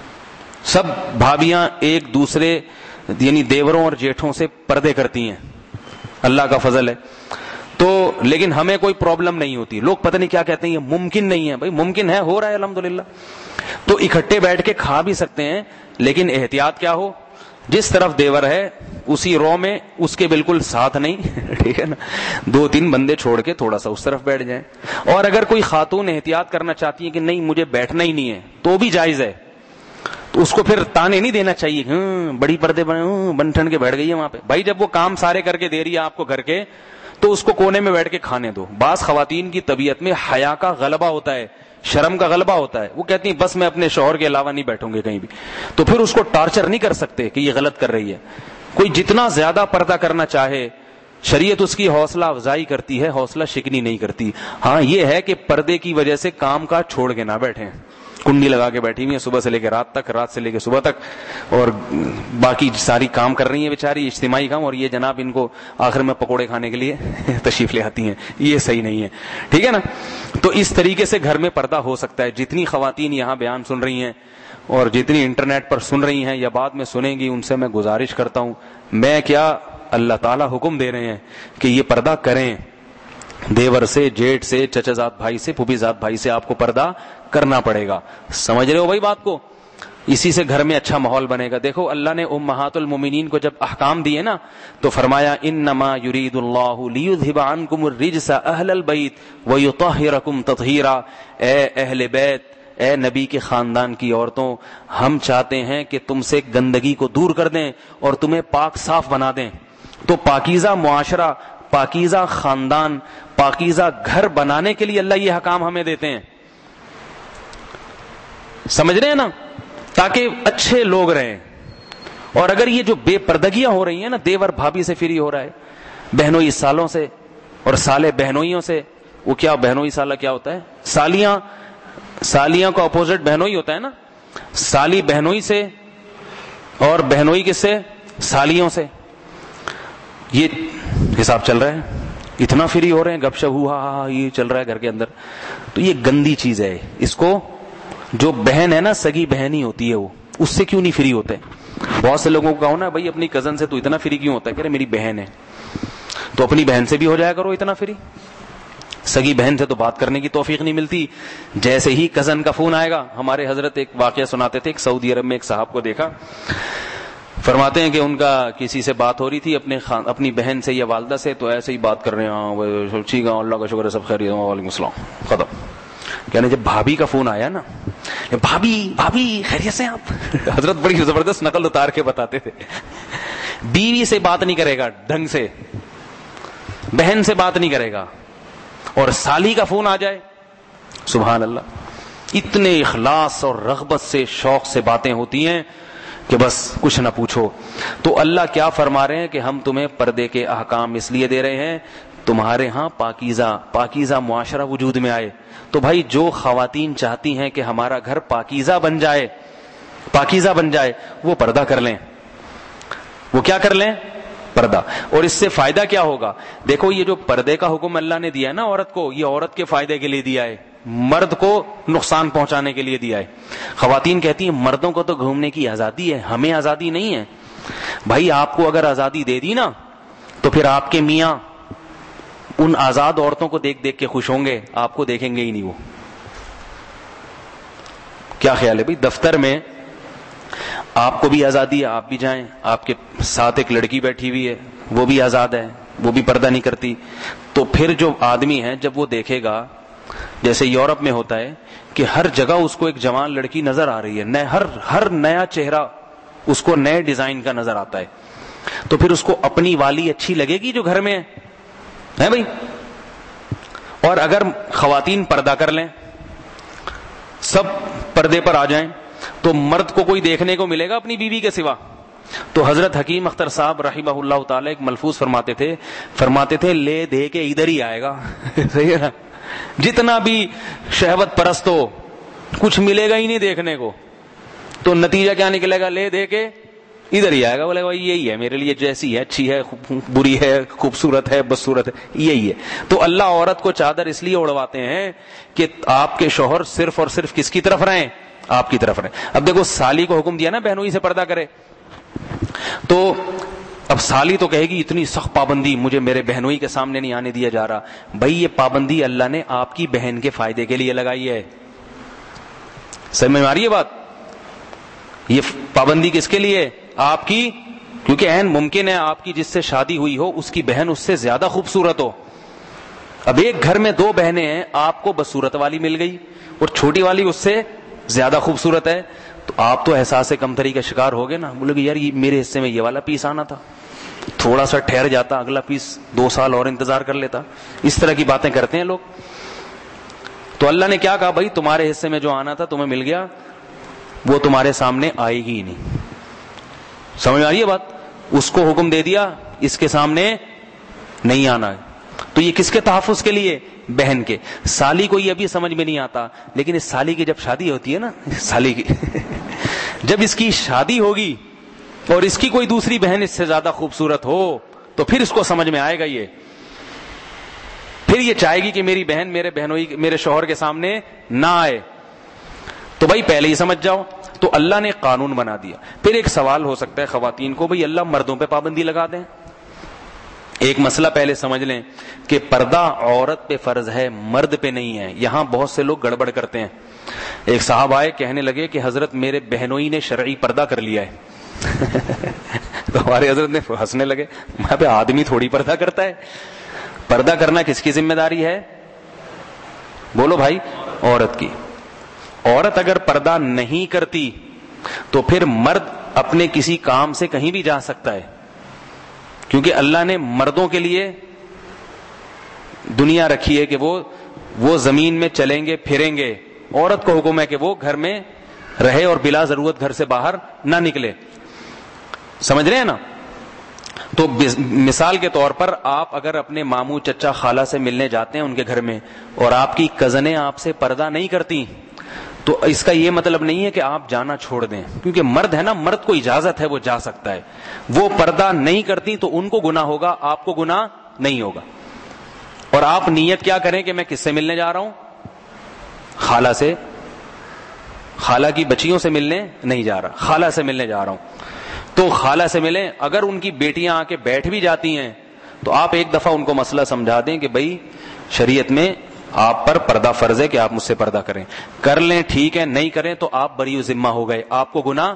سب بھابیاں ایک دوسرے یعنی دیوروں اور جیٹھوں سے پردے کرتی ہیں، اللہ کا فضل ہے. تو لیکن ہمیں کوئی پرابلم نہیں ہوتی. لوگ پتہ نہیں کیا کہتے ہیں یہ ممکن نہیں ہے، بھائی ممکن ہے، ہو رہا ہے الحمدللہ. تو اکٹھے بیٹھ کے کھا بھی سکتے ہیں، لیکن احتیاط کیا ہو، جس طرف دیور ہے اسی رو میں اس کے بالکل ساتھ نہیں، ٹھیک ہے نا، دو تین بندے چھوڑ کے تھوڑا سا اس طرف بیٹھ جائیں. اور اگر کوئی خاتون احتیاط کرنا چاہتی ہے کہ نہیں مجھے بیٹھنا ہی نہیں ہے تو بھی جائز ہے، تو اس کو پھر تانے نہیں دینا چاہیے، ہاں بڑی پردے بن ٹھن کے بیٹھ گئی ہے وہاں پہ. بھائی جب وہ کام سارے کر کے دے رہی ہے آپ کو گھر کے، تو اس کو کونے میں بیٹھ کے کھانے دو. بعض خواتین کی طبیعت میں حیا کا غلبہ ہوتا ہے، شرم کا غلبہ ہوتا ہے، وہ کہتی ہیں بس میں اپنے شوہر کے علاوہ نہیں بیٹھوں گی کہیں بھی. تو پھر اس کو ٹارچر نہیں کر سکتے کہ یہ غلط کر رہی ہے. کوئی جتنا زیادہ پردہ کرنا چاہے شریعت اس کی حوصلہ افزائی کرتی ہے، حوصلہ شکنی نہیں کرتی. ہاں یہ ہے کہ پردے کی وجہ سے کام کا چھوڑ کے نہ بیٹھیں، کنڈی لگا کے بیٹھی ہوئی ہیں صبح سے لے کے رات تک، رات سے لے کے صبح تک، اور باقی ساری کام کر رہی ہیں بیچاری اجتماعی کام، اور یہ جناب ان کو آخر میں پکوڑے کھانے کے لیے تشریف لے آتی ہیں. یہ صحیح نہیں ہے، ٹھیک ہے نا. تو اس طریقے سے گھر میں پردہ ہو سکتا ہے. جتنی خواتین یہاں بیان سن رہی ہیں اور جتنی انٹرنیٹ پر سن رہی ہیں یا بعد میں سنیں گی، ان سے میں گزارش کرتا ہوں، میں کیا اللہ تعالیٰ حکم دے رہے ہیں کہ یہ پردہ کریں. دیور سے، جیٹ سے، چچا زاد بھائی سے، پھوپھی زاد بھائی سے آپ کو پردہ کرنا پڑے گا. سمجھ رہے ہو بھائی بات کو؟ اسی سے گھر میں اچھا ماحول بنے گا. دیکھو اللہ نے امہات المومنین کو جب احکام دیے نا تو فرمایا انما یرید اللہ لیذھب عنکم الرجس اہل البیت ویطہرکم تطہیرا. اے اہل بیت، اے نبی کے خاندان کی عورتوں، ہم چاہتے ہیں کہ تم سے گندگی کو دور کر دیں اور تمہیں پاک صاف بنا دیں. تو پاکیزہ معاشرہ، پاکیزہ خاندان، پاکیزہ گھر بنانے کے لیے اللہ یہ حکام ہمیں دیتے ہیں. سمجھ رہے ہیں نا، تاکہ اچھے لوگ رہیں. اور اگر یہ جو بے پردگیاں ہو رہی ہیں نا، دیور بھابھی سے فری ہو رہا ہے، بہنوئی سالوں سے، اور سالے بہنوئیوں سے. وہ کیا بہنوئی سالہ کیا ہوتا ہے؟ سالیاں، سالیاں کو اپوزٹ بہنوئی ہوتا ہے نا. سالی بہنوئی سے اور بہنوئی کس سے؟ سالیوں سے. یہ حساب چل رہا ہے، اتنا فری ہو رہے ہیں، گپ شپ ہوا یہ چل رہا ہے گھر کے اندر. تو یہ گندی چیز ہے. اس کو جو بہن ہے نا، سگی بہن ہی ہوتی ہے، وہ اس سے کیوں نہیں فری ہوتے؟ بہت سے لوگوں کو کہو نا بھائی اپنی کزن سے تو اتنا فری کیوں ہوتا ہے؟ کہ رہے میری بہن ہے. تو اپنی بہن سے بھی ہو جایا کرو اتنا فری. سگی بہن سے تو بات کرنے کی توفیق نہیں ملتی. جیسے ہی کزن کا فون آئے گا، ہمارے حضرت ایک واقعہ سناتے تھے، ایک سعودی عرب میں ایک صاحب کو دیکھا، فرماتے ہیں کہ ان کا کسی سے بات ہو رہی تھی اپنے خان اپنی بہن سے یا والدہ سے, تو ایسے ہی بات کر رہے ہیں, ٹھیک ہے اللہ کا شکر ہے سب خیریت, وعلیکم السلام, ختم. کہنے جب بھابھی کا فون آیا نا, بھابھی بھابھی خیریت سے آپ, حضرت بڑی زبردست نقل اتار کے بتاتے تھے, بیوی سے بات نہیں کرے گا ڈھنگ سے, بہن سے بات نہیں کرے گا, اور سالی کا فون آ جائے, سبحان اللہ, اتنے اخلاص اور رغبت سے شوق سے باتیں ہوتی ہیں کہ بس کچھ نہ پوچھو. تو اللہ کیا فرما رہے ہیں کہ ہم تمہیں پردے کے احکام اس لیے دے رہے ہیں تمہارے ہاں پاکیزہ پاکیزہ معاشرہ وجود میں آئے. تو بھائی جو خواتین چاہتی ہیں کہ ہمارا گھر پاکیزہ بن جائے, پاکیزہ بن جائے, وہ پردہ کر لیں. وہ کیا کر لیں؟ پردہ. اور اس سے فائدہ کیا ہوگا؟ دیکھو یہ جو پردے کا حکم اللہ نے دیا ہے نا عورت کو, یہ عورت کے فائدے کے لیے دیا ہے, مرد کو نقصان پہنچانے کے لیے دیا ہے. خواتین کہتی ہیں مردوں کو تو گھومنے کی آزادی ہے, ہمیں آزادی نہیں ہے. بھائی آپ کو اگر آزادی دے دی نا تو پھر آپ کے میاں ان آزاد عورتوں کو دیکھ دیکھ کے خوش ہوں گے, آپ کو دیکھیں گے ہی نہیں. وہ کیا خیال ہے بھائی؟ دفتر میں آپ کو بھی آزادی ہے, آپ بھی جائیں, آپ کے ساتھ ایک لڑکی بیٹھی ہوئی ہے, وہ بھی آزاد ہے, وہ بھی پردہ نہیں کرتی. تو پھر جو آدمی ہے جب وہ دیکھے گا, جیسے یورپ میں ہوتا ہے کہ ہر جگہ اس کو ایک جوان لڑکی نظر آ رہی ہے, نئے ہر ہر نیا چہرہ اس کو نئے ڈیزائن کا نظر آتا ہے, تو پھر اس کو اپنی والی اچھی لگے گی جو گھر میں ہے بھائی. اور اگر خواتین پردہ کر لیں, سب پردے پر آ جائیں, تو مرد کو کوئی دیکھنے کو ملے گا اپنی بیوی کے سوا؟ تو حضرت حکیم اختر صاحب رحمہ اللہ تعالی ایک ملفوظ فرماتے تھے فرماتے تھے لے دے کے ادھر ہی آئے گا. صحیح ہے نا؟ جتنا بھی شہوت پرست ہو کچھ ملے گا ہی نہیں دیکھنے کو, تو نتیجہ کیا نکلے گا؟ لے دے کے ادھر ہی آئے گا, بولے بھائی یہی ہے میرے لیے, جیسی ہے اچھی ہے, بری ہے, خوبصورت ہے, بدصورت ہے, یہی ہے. تو اللہ عورت کو چادر اس لیے اڑواتے ہیں کہ آپ کے شوہر صرف اور صرف کس کی طرف رہیں؟ آپ کی طرف رہیں. اب دیکھو سالی کو حکم دیا نا بہنوئی سے پردہ کرے, تو اب سالی تو کہے گی اتنی سخت پابندی مجھے میرے بہنوئی کے سامنے نہیں آنے دیا جا رہا. بھائی یہ پابندی اللہ نے آپ کی بہن کے فائدے کے لیے لگائی ہے. سمجھ میں آ رہی ہے بات؟ یہ پابندی کس کے لیے؟ آپ کی, کیونکہ عین ممکن ہے آپ کی جس سے شادی ہوئی ہو اس کی بہن اس سے زیادہ خوبصورت ہو. اب ایک گھر میں دو بہنیں ہیں, آپ کو بدصورت والی مل گئی اور چھوٹی والی اس سے زیادہ خوبصورت ہے, تو آپ تو احساس کمتری کا شکار ہو گئے نا. بولے کہ یار یہ میرے حصے میں یہ والا پیس آنا تھا, تھوڑا سا ٹھہر جاتا, اگلا پیس دو سال اور انتظار کر لیتا. اس طرح کی باتیں کرتے ہیں لوگ. تو اللہ نے کیا کہا؟ بھائی تمہارے حصے میں جو آنا تھا تمہیں مل گیا, وہ تمہارے سامنے آئے گی ہی نہیں. سمجھ میں آ رہی ہے بات؟ اس کو حکم دے دیا اس کے سامنے نہیں آنا ہے. تو یہ کس کے تحفظ کے لیے؟ بہن کے. سالی کو یہ ابھی سمجھ میں نہیں آتا, لیکن اس سالی کی جب شادی ہوتی ہے نا, سالی کی جب اس کی شادی ہوگی اور اس کی کوئی دوسری بہن اس سے زیادہ خوبصورت ہو, تو پھر اس کو سمجھ میں آئے گا. یہ پھر یہ چاہے گی کہ میری بہن میرے بہنوئی میرے شوہر کے سامنے نہ آئے. تو بھائی پہلے ہی سمجھ جاؤ. تو اللہ نے قانون بنا دیا. پھر ایک سوال ہو سکتا ہے خواتین کو, بھئی اللہ مردوں پہ پابندی لگا دیں. ایک مسئلہ پہلے سمجھ لیں کہ پردہ عورت پہ فرض ہے, مرد پہ نہیں ہے. یہاں بہت سے لوگ گڑبڑ کرتے ہیں. ایک صاحب آئے, کہنے لگے کہ حضرت میرے بہنوئی نے شرعی پردہ کر لیا ہے. تو ہمارے حضرت نے ہنسنے لگے, وہاں پہ آدمی تھوڑی پردہ کرتا ہے. پردہ کرنا کس کی ذمہ داری ہے؟ بولو بھائی, عورت کی. عورت اگر پردہ نہیں کرتی تو پھر مرد اپنے کسی کام سے کہیں بھی جا سکتا ہے, کیونکہ اللہ نے مردوں کے لیے دنیا رکھی ہے کہ وہ وہ زمین میں چلیں گے پھریں گے. عورت کو حکم ہے کہ وہ گھر میں رہے اور بلا ضرورت گھر سے باہر نہ نکلے. سمجھ رہے ہیں نا؟ تو مثال کے طور پر آپ اگر اپنے ماموں چچا خالہ سے ملنے جاتے ہیں ان کے گھر میں, اور آپ کی کزنیں آپ سے پردہ نہیں کرتی, تو اس کا یہ مطلب نہیں ہے کہ آپ جانا چھوڑ دیں, کیونکہ مرد ہے نا, مرد کو اجازت ہے وہ جا سکتا ہے. وہ پردہ نہیں کرتی تو ان کو گناہ ہوگا, آپ کو گناہ نہیں ہوگا. اور آپ نیت کیا کریں کہ میں کس سے ملنے جا رہا ہوں؟ خالہ سے. خالہ کی بچیوں سے ملنے نہیں جا رہا, خالہ سے ملنے جا رہا ہوں. تو خالہ سے ملیں. اگر ان کی بیٹیاں آ کے بیٹھ بھی جاتی ہیں تو آپ ایک دفعہ ان کو مسئلہ سمجھا دیں کہ بھائی شریعت میں آپ پر پردہ فرض ہے کہ آپ مجھ سے پردہ کریں. کر لیں ٹھیک ہے, نہیں کریں تو آپ بری ذمہ ہو گئے, آپ کو گناہ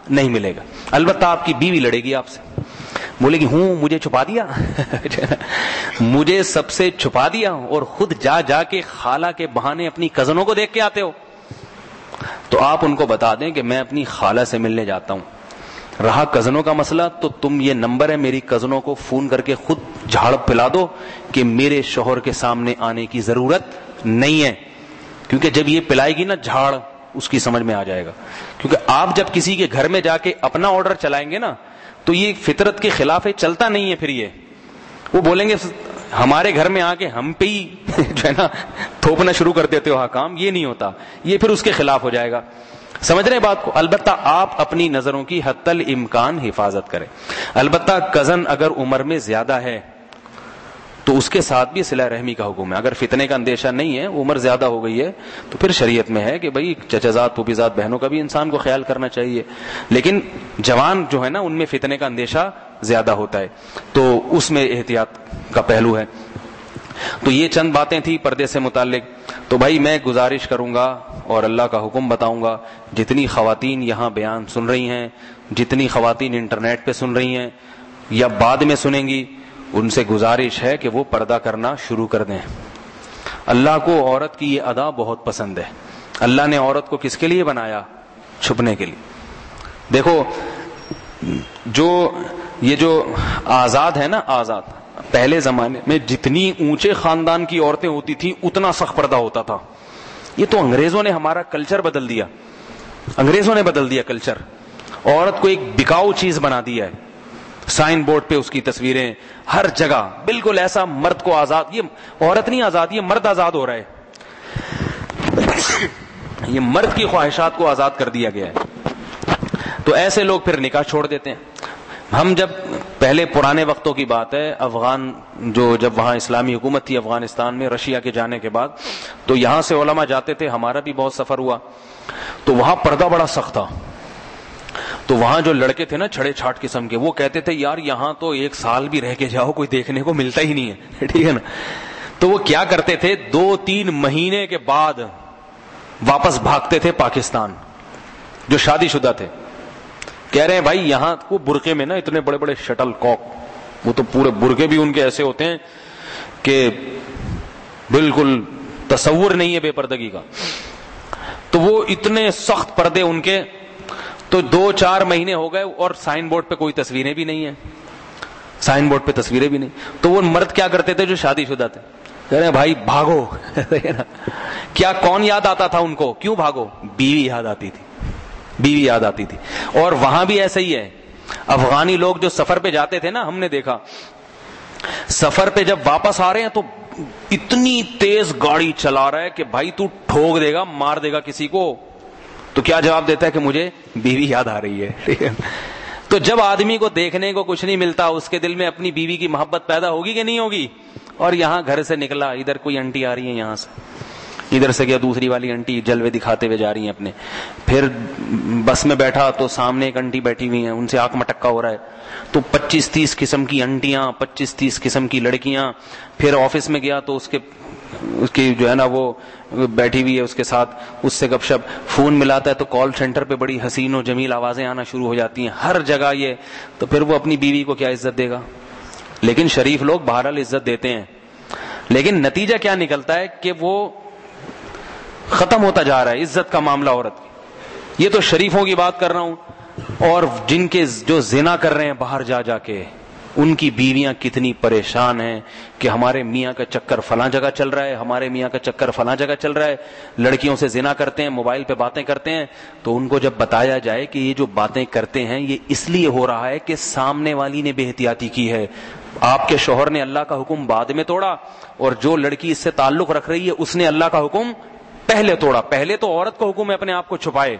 نہیں ملے گا. البتہ آپ کی بیوی لڑے گی آپ سے, بولے گی ہوں مجھے چھپا دیا مجھے سب سے چھپا دیا, اور خود جا جا کے خالہ کے بہانے اپنی کزنوں کو دیکھ کے آتے ہو. تو آپ ان کو بتا دیں کہ میں اپنی خالہ سے ملنے جاتا ہوں. رہا کزنوں کا مسئلہ, تو تم یہ نمبر ہے میری کزنوں کو فون کر کے خود جھاڑ پلا دو کہ میرے شوہر کے سامنے آنے کی ضرورت نہیں ہے, کیونکہ جب یہ پلائے گی نا جھاڑ اس کی سمجھ میں آ جائے گا. کیونکہ آپ جب کسی کے گھر میں جا کے اپنا آرڈر چلائیں گے نا تو یہ فطرت کے خلاف ہے, چلتا نہیں ہے. پھر یہ وہ بولیں گے ہمارے گھر میں آ کے ہم پہ ہی جو ہے نا تھوپنا شروع کر دیتے ہو حکام, یہ نہیں ہوتا, یہ پھر اس کے خلاف ہو جائے گا. سمجھ رہے بات کو؟ البتہ آپ اپنی نظروں کی حتی الامکان حفاظت کریں. البتہ کزن اگر عمر میں زیادہ ہے تو اس کے ساتھ بھی صلہ رحمی کا حکم ہے. اگر فتنے کا اندیشہ نہیں ہے, عمر زیادہ ہو گئی ہے, تو پھر شریعت میں ہے کہ بھئی چچازاد پھوپھیزاد بہنوں کا بھی انسان کو خیال کرنا چاہیے. لیکن جوان جو ہے نا ان میں فتنے کا اندیشہ زیادہ ہوتا ہے, تو اس میں احتیاط کا پہلو ہے. تو یہ چند باتیں تھی پردے سے متعلق. تو بھائی میں گزارش کروں گا اور اللہ کا حکم بتاؤں گا, جتنی خواتین یہاں بیان سن رہی ہیں, جتنی خواتین انٹرنیٹ پہ سن رہی ہیں یا بعد میں سنیں گی, ان سے گزارش ہے کہ وہ پردہ کرنا شروع کر دیں. اللہ کو عورت کی یہ ادا بہت پسند ہے. اللہ نے عورت کو کس کے لیے بنایا؟ چھپنے کے لیے. دیکھو جو یہ جو آزاد ہے نا, آزاد, پہلے زمانے میں جتنی اونچے خاندان کی عورتیں ہوتی تھیں اتنا سخت پردہ ہوتا تھا. یہ تو انگریزوں نے ہمارا کلچر بدل دیا, انگریزوں نے بدل دیا کلچر. عورت کو ایک بکاؤ چیز بنا دیا ہے, سائن بورڈ پہ اس کی تصویریں ہر جگہ, بالکل ایسا مرد کو آزاد. یہ عورت نہیں آزاد, یہ مرد آزاد ہو رہا ہے. یہ مرد کی خواہشات کو آزاد کر دیا گیا ہے. تو ایسے لوگ پھر نکاح چھوڑ دیتے ہیں. ہم جب پہلے پرانے وقتوں کی بات ہے, افغان جو جب وہاں اسلامی حکومت تھی افغانستان میں رشیا کے جانے کے بعد, تو یہاں سے علماء جاتے تھے, ہمارا بھی بہت سفر ہوا, تو وہاں پردہ بڑا سخت تھا. تو وہاں جو لڑکے تھے نا چھڑے چھاٹ قسم کے, وہ کہتے تھے یار یہاں تو ایک سال بھی رہ کے جاؤ کوئی دیکھنے کو ملتا ہی نہیں ہے, ٹھیک ہے نا. تو وہ کیا کرتے تھے, دو تین مہینے کے بعد واپس بھاگتے تھے پاکستان, جو شادی شدہ تھے. کہہ رہے ہیں بھائی یہاں کو برقعے میں نا اتنے بڑے بڑے شٹل کاک, وہ تو پورے برقعے بھی ان کے ایسے ہوتے ہیں کہ بالکل تصور نہیں ہے بے پردگی کا. تو وہ اتنے سخت پردے ان کے, تو دو چار مہینے ہو گئے اور سائن بورڈ پہ کوئی تصویریں بھی نہیں ہیں, سائن بورڈ پہ تصویریں بھی نہیں. تو وہ مرد کیا کرتے تھے جو شادی شدہ تھے, کہہ رہے ہیں بھائی بھاگو. کیا کون یاد آتا تھا ان کو, کیوں بھاگو؟ بیوی یاد آتی تھی, بیوی یاد آتی تھی. اور وہاں بھی ایسا ہی ہے, افغانی لوگ جو سفر پہ جاتے تھے نا, ہم نے دیکھا سفر پہ جب واپس آ رہے ہیں تو اتنی تیز گاڑی چلا رہا ہے کہ بھائی تو ٹھوک دے گا, مار دے گا کسی کو. تو کیا جواب دیتا ہے کہ مجھے بیوی یاد آ رہی ہے. تو جب آدمی کو دیکھنے کو کچھ نہیں ملتا, اس کے دل میں اپنی بیوی کی محبت پیدا ہوگی کہ نہیں ہوگی؟ اور یہاں گھر سے نکلا, ادھر کوئی انٹی آ رہی ہے, یہاں سے ادھر سے گیا دوسری والی انٹی جلوے دکھاتے ہوئے جا رہی ہیں اپنے. پھر بس میں بیٹھا تو سامنے ایک انٹی بیٹھی ہوئی ہیں, ان سے آنکھ مٹکا ہو رہا ہے. تو پچیس تیس قسم کی انٹیاں, پچیس تیس قسم کی لڑکیاں. پھر آفس میں گیا تو اس کے اس کی جو ہے نا وہ بیٹھی ہوئی ہے اس کے ساتھ, اس سے گپ شپ. فون ملاتا ہے تو کال سینٹر پہ بڑی حسین و جمیل آوازیں آنا شروع ہو جاتی ہیں ہر جگہ یہ. تو پھر وہ اپنی بیوی کو کیا عزت دے گا؟ لیکن شریف لوگ بہرحال عزت دیتے ہیں, لیکن نتیجہ کیا نکلتا ہے کہ وہ ختم ہوتا جا رہا ہے عزت کا معاملہ عورت کی. یہ تو شریفوں کی بات کر رہا ہوں, اور جن کے جو زنا کر رہے ہیں باہر جا جا کے, ان کی بیویاں کتنی پریشان ہیں کہ ہمارے میاں کا چکر فلاں جگہ چل رہا ہے, ہمارے میاں کا چکر فلاں جگہ چل رہا ہے. لڑکیوں سے زنا کرتے ہیں, موبائل پہ باتیں کرتے ہیں. تو ان کو جب بتایا جائے کہ یہ جو باتیں کرتے ہیں یہ اس لیے ہو رہا ہے کہ سامنے والی نے بے احتیاطی کی ہے, آپ کے شوہر نے اللہ کا حکم بعد میں توڑا, اور جو لڑکی اس سے تعلق رکھ رہی ہے اس نے اللہ کا حکم پہلے توڑا. پہلے تو عورت کو حکم ہے اپنے آپ کو چھپائے.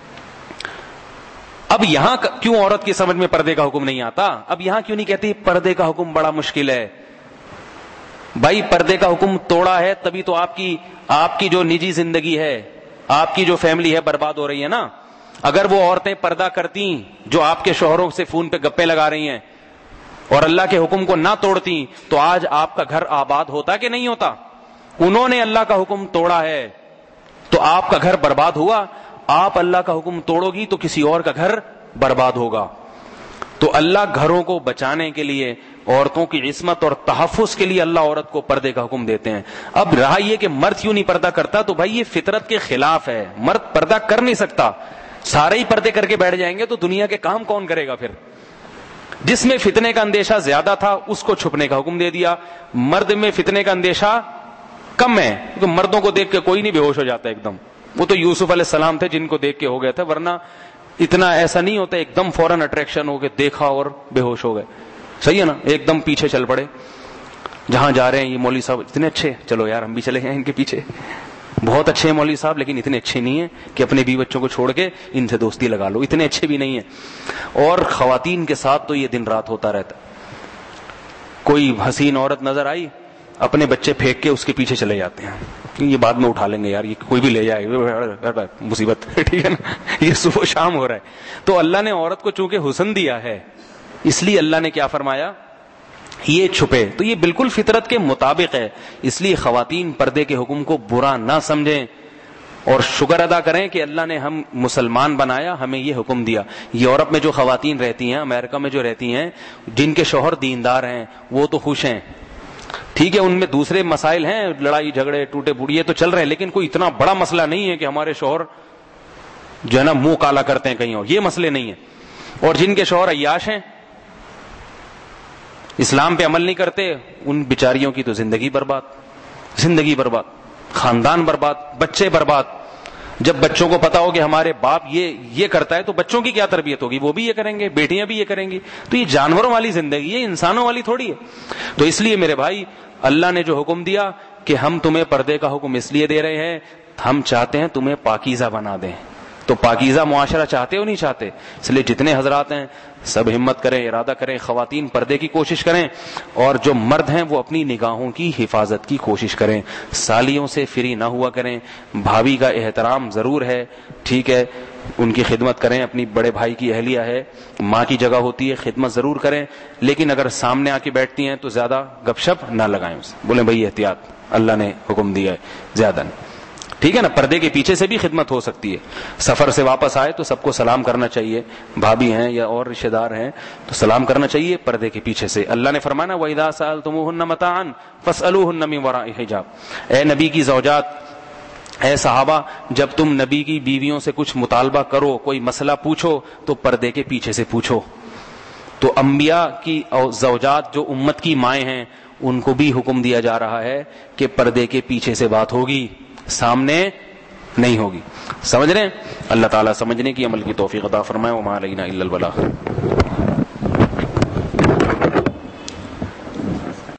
اب یہاں کیوں عورت کی سمجھ میں پردے کا حکم نہیں آتا؟ اب یہاں کیوں نہیں کہتی پردے کا حکم بڑا مشکل ہے؟ بھائی پردے کا حکم توڑا ہے تبھی تو آپ کی آپ کی جو نجی زندگی ہے, آپ کی جو فیملی ہے برباد ہو رہی ہے نا. اگر وہ عورتیں پردہ کرتی جو آپ کے شوہروں سے فون پہ گپے لگا رہی ہیں اور اللہ کے حکم کو نہ توڑتی, تو آج آپ کا گھر آباد ہوتا کہ نہیں ہوتا؟ انہوں نے اللہ کا حکم توڑا ہے تو آپ کا گھر برباد ہوا. آپ اللہ کا حکم توڑو گی تو کسی اور کا گھر برباد ہوگا. تو اللہ گھروں کو بچانے کے لیے، عورتوں کی عصمت اور تحفظ کے لیے اللہ عورت کو پردے کا حکم دیتے ہیں. اب رہا یہ کہ مرد کیوں نہیں پردہ کرتا، تو بھائی یہ فطرت کے خلاف ہے. مرد پردہ کر نہیں سکتا. سارے ہی پردے کر کے بیٹھ جائیں گے تو دنیا کے کام کون کرے گا پھر؟ جس میں فتنے کا اندیشہ زیادہ تھا اس کو چھپنے کا حکم دے دیا. مرد میں فتنے کا اندیشہ کم ہے کیونکہ مردوں کو دیکھ کے کوئی نہیں بے ہوش ہو جاتا ایک دم. وہ تو یوسف علیہ السلام تھے جن کو دیکھ کے ہو گئے تھے، ورنہ اتنا ایسا نہیں ہوتا ایک دم فوراً اٹریکشن ہو کے دیکھا اور بے ہوش ہو گئے. صحیح ہے نا؟ ایک دم پیچھے چل پڑے. جہاں جا رہے ہیں یہ مولوی صاحب اتنے اچھے، چلو یار ہم بھی چلے گئے ان کے پیچھے. بہت اچھے ہیں مولوی صاحب لیکن اتنے اچھے نہیں ہیں کہ اپنے بیوی بچوں کو چھوڑ کے ان سے دوستی لگا لو. اتنے اچھے بھی نہیں ہیں. اور خواتین کے ساتھ تو یہ دن رات ہوتا رہتا. کوئی حسین عورت نظر آئی، اپنے بچے پھینک کے اس کے پیچھے چلے جاتے ہیں. یہ بعد میں اٹھا لیں گے یار، یہ کوئی بھی لے جائے مصیبت. ٹھیک ہے نا؟ یہ صبح شام ہو رہا ہے. تو اللہ نے عورت کو چونکہ حسن دیا ہے اس لیے اللہ نے کیا فرمایا، یہ چھپے. تو یہ بالکل فطرت کے مطابق ہے. اس لیے خواتین پردے کے حکم کو برا نہ سمجھیں اور شکر ادا کریں کہ اللہ نے ہم مسلمان بنایا، ہمیں یہ حکم دیا. یورپ میں جو خواتین رہتی ہیں، امریکہ میں جو رہتی ہیں، جن کے شوہر دیندار ہیں وہ تو خوش ہیں. ٹھیک ہے ان میں دوسرے مسائل ہیں، لڑائی جھگڑے ٹوٹے بوڑھے تو چل رہے ہیں، لیکن کوئی اتنا بڑا مسئلہ نہیں ہے کہ ہمارے شوہر جو ہے نا منہ کالا کرتے ہیں کہیں اور. یہ مسئلے نہیں ہیں. اور جن کے شوہر عیاش ہیں، اسلام پہ عمل نہیں کرتے، ان بیچاریوں کی تو زندگی برباد، زندگی برباد، خاندان برباد، بچے برباد. جب بچوں کو پتا ہو کہ ہمارے باپ یہ یہ کرتا ہے تو بچوں کی کیا تربیت ہوگی؟ وہ بھی یہ کریں گے، بیٹیاں بھی یہ کریں گی. تو یہ جانوروں والی زندگی ہے، انسانوں والی تھوڑی ہے. تو اس لیے میرے بھائی اللہ نے جو حکم دیا کہ ہم تمہیں پردے کا حکم اس لیے دے رہے ہیں، ہم چاہتے ہیں تمہیں پاکیزہ بنا دیں. تو پاکیزہ معاشرہ چاہتے ہو نہیں چاہتے؟ اس لیے جتنے حضرات ہیں سب ہمت کریں، ارادہ کریں، خواتین پردے کی کوشش کریں، اور جو مرد ہیں وہ اپنی نگاہوں کی حفاظت کی کوشش کریں. سالیوں سے فری نہ ہوا کریں. بھابھی کا احترام ضرور ہے، ٹھیک ہے، ان کی خدمت کریں. اپنی بڑے بھائی کی اہلیہ ہے، ماں کی جگہ ہوتی ہے، خدمت ضرور کریں. لیکن اگر سامنے آ کے بیٹھتی ہیں تو زیادہ گپ شپ نہ لگائیں اسے. بولیں بھائی احتیاط، اللہ نے حکم دیا ہے، زیادہ نہیں. ٹھیک ہے نا؟ پردے کے پیچھے سے بھی خدمت ہو سکتی ہے. سفر سے واپس آئے تو سب کو سلام کرنا چاہیے، بھابھی ہیں یا اور رشتے دار ہیں تو سلام کرنا چاہیے پردے کے پیچھے سے. اللہ نے فرمایا وَإِذَا سَأَلْتُمُوهُنَّ مَتَاعًا فَاسْأَلُوهُنَّ مِنْ وَرَاءِ حِجَابٍ. اے نبی کی زوجات، اے صحابہ، جب تم نبی کی بیویوں سے کچھ مطالبہ کرو، کوئی مسئلہ پوچھو تو پردے کے پیچھے سے پوچھو. تو انبیاء کی زوجات جو امت کی مائیں ہیں ان کو بھی حکم دیا جا رہا ہے کہ پردے کے پیچھے سے بات ہوگی، سامنے نہیں ہوگی. سمجھ رہے ہیں؟ اللہ تعالیٰ سمجھنے کی عمل کی توفیق عطا فرمائے. وما علینا الا البلاغ.